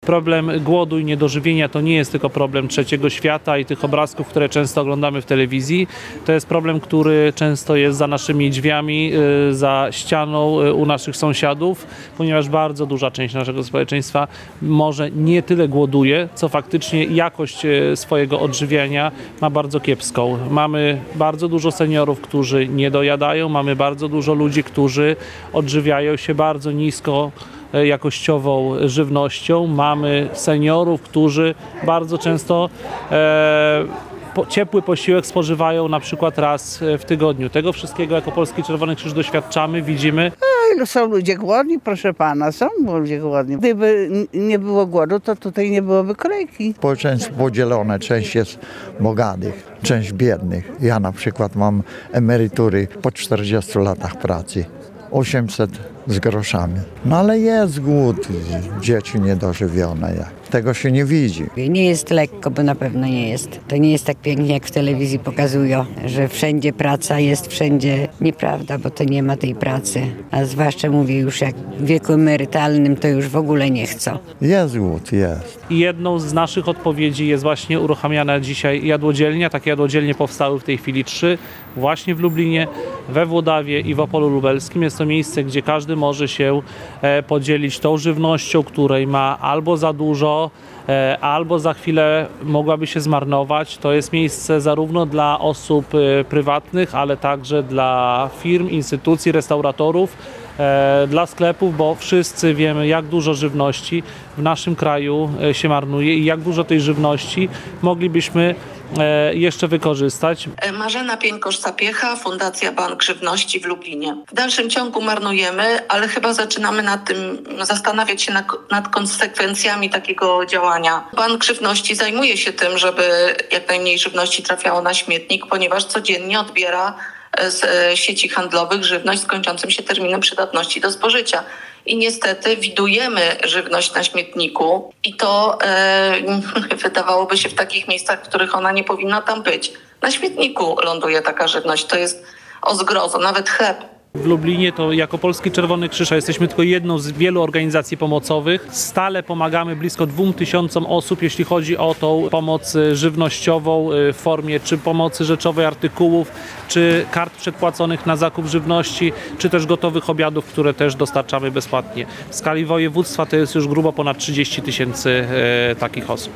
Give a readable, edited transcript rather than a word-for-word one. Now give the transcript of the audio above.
Problem głodu i niedożywienia to nie jest tylko problem trzeciego świata i tych obrazków, które często oglądamy w telewizji. To jest problem, który często jest za naszymi drzwiami, za ścianą u naszych sąsiadów, ponieważ bardzo duża część naszego społeczeństwa może nie tyle głoduje, co faktycznie jakość swojego odżywiania ma bardzo kiepską. Mamy bardzo dużo seniorów, którzy nie dojadają, mamy bardzo dużo ludzi, którzy odżywiają się bardzo nisko jakościową żywnością. Mamy seniorów, którzy bardzo często ciepły posiłek spożywają na przykład raz w tygodniu. Tego wszystkiego jako Polski Czerwony Krzyż doświadczamy, widzimy. Są ludzie głodni, proszę pana, są ludzie głodni. Gdyby nie było głodu, to tutaj nie byłoby kolejki. Społeczeństwo podzielone, część jest bogatych, część biednych. Ja na przykład mam emerytury po 40 latach pracy. 800 z groszami. No ale jest głód, dzieci niedożywione. Tego się nie widzi. Nie jest lekko, bo na pewno nie jest. To nie jest tak pięknie, jak w telewizji pokazują, że wszędzie praca jest, wszędzie nieprawda, bo to nie ma tej pracy. A zwłaszcza mówię już jak w wieku emerytalnym, to już w ogóle nie chcą. Jest głód, jest. I jedną z naszych odpowiedzi jest właśnie uruchamiana dzisiaj jadłodzielnia. Takie jadłodzielnie powstały w tej chwili 3, właśnie w Lublinie, we Włodawie i w Opolu Lubelskim. Jest to miejsce, gdzie każdy może się podzielić tą żywnością, której ma albo za dużo, albo za chwilę mogłaby się zmarnować. To jest miejsce zarówno dla osób prywatnych, ale także dla firm, instytucji, restauratorów, dla sklepów, bo wszyscy wiemy, jak dużo żywności w naszym kraju się marnuje i jak dużo tej żywności moglibyśmy jeszcze wykorzystać. Marzena Piękosz-Sapiecha, Fundacja Bank Żywności w Lublinie. W dalszym ciągu marnujemy, ale chyba zaczynamy zastanawiać się nad konsekwencjami takiego działania. Bank Żywności zajmuje się tym, żeby jak najmniej żywności trafiało na śmietnik, ponieważ codziennie odbiera z sieci handlowych żywność z kończącym się terminem przydatności do spożycia. I niestety widujemy żywność na śmietniku i to wydawałoby się w takich miejscach, w których ona nie powinna tam być. Na śmietniku ląduje taka żywność, to jest o zgrozo, nawet chleb. W Lublinie to jako Polski Czerwony Krzyż jesteśmy tylko jedną z wielu organizacji pomocowych. Stale pomagamy blisko 2000 osób, jeśli chodzi o tą pomoc żywnościową w formie czy pomocy rzeczowej artykułów, czy kart przedpłaconych na zakup żywności, czy też gotowych obiadów, które też dostarczamy bezpłatnie. W skali województwa to jest już grubo ponad 30 000 takich osób.